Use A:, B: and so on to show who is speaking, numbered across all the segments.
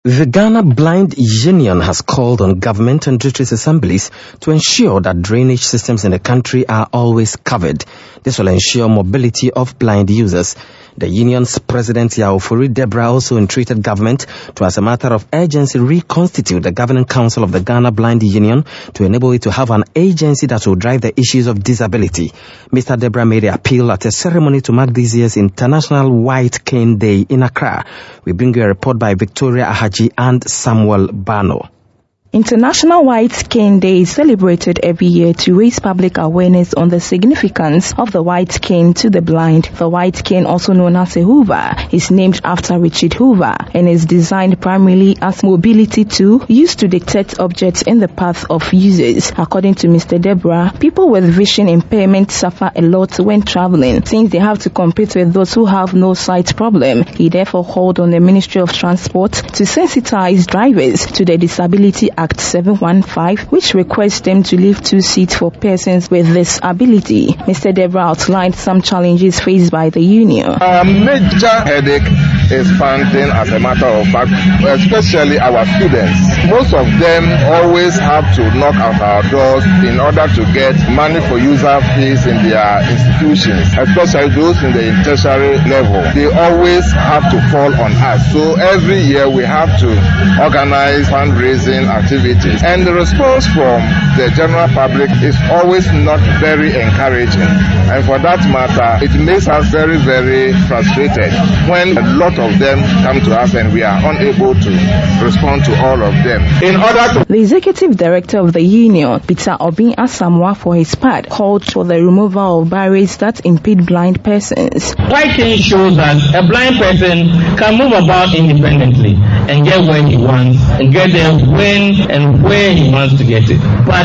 A: The Ghana Blind Union has called on government and district assemblies to ensure that drainage systems in the country are always covered. This will ensure mobility of blind users. The union's president, Yaofori Deborah, also entreated government to, as a matter of urgency, reconstitute the governing council of the Ghana Blind Union to enable it to have an agency that will drive the issues of disability. Mr. Deborah made the appeal at a ceremony to mark this year's International White Cane Day in Accra. We bring you a report by Victoria Ahaji and Samuel Bano.
B: International White Cane Day is celebrated every year to raise public awareness on the significance of the white cane to the blind. The white cane, also known as a Hoover, is named after Richard Hoover and is designed primarily as mobility tool used to detect objects in the path of users. According to Mr. Deborah, people with vision impairment suffer a lot when traveling, since they have to compete with those who have no sight problem. He therefore called on the Ministry of Transport to sensitize drivers to the Disability Act 715, which requires them to leave 2 seats for persons with this ability. Mr. Deborah outlined some challenges faced by the union.
C: Our major headache is funding, as a matter of fact, especially our students. Most of them always have to knock at our doors in order to get money for user fees in their institutions, especially those in the tertiary level. They always have to fall on us. So every year we have to organize fundraising activities, and the response from the general public is always not very encouraging. And for that matter, it makes us very, very frustrated when a lot of them come to us and we are unable to respond to all of them.
B: The executive director of the union, Peter Obin Asamoah, for his part, called for the removal of barriers that impede blind persons.
D: White cane shows that a blind person can move about independently and get where he wants and get there when and where he wants to get it. But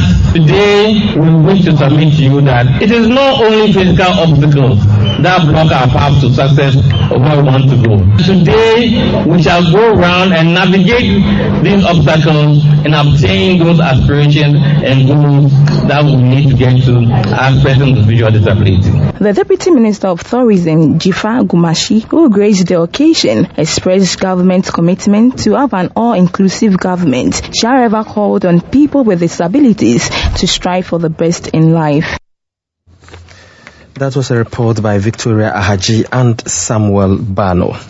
D: today we wish to submit to you that it is not only physical obstacles that block our path to success of where we want to go. Today we shall go around and navigate these obstacles and obtain those aspirations and goals that we need to get to as persons with visual disability.
B: The Deputy Minister of Tourism, Jifa Gumashi, who graced the occasion, expressed government's commitment to have an all-inclusive government. She, however, called on people with disabilities to strive for the best in life.
A: That was a report by Victoria Ahaji and Samuel Bano.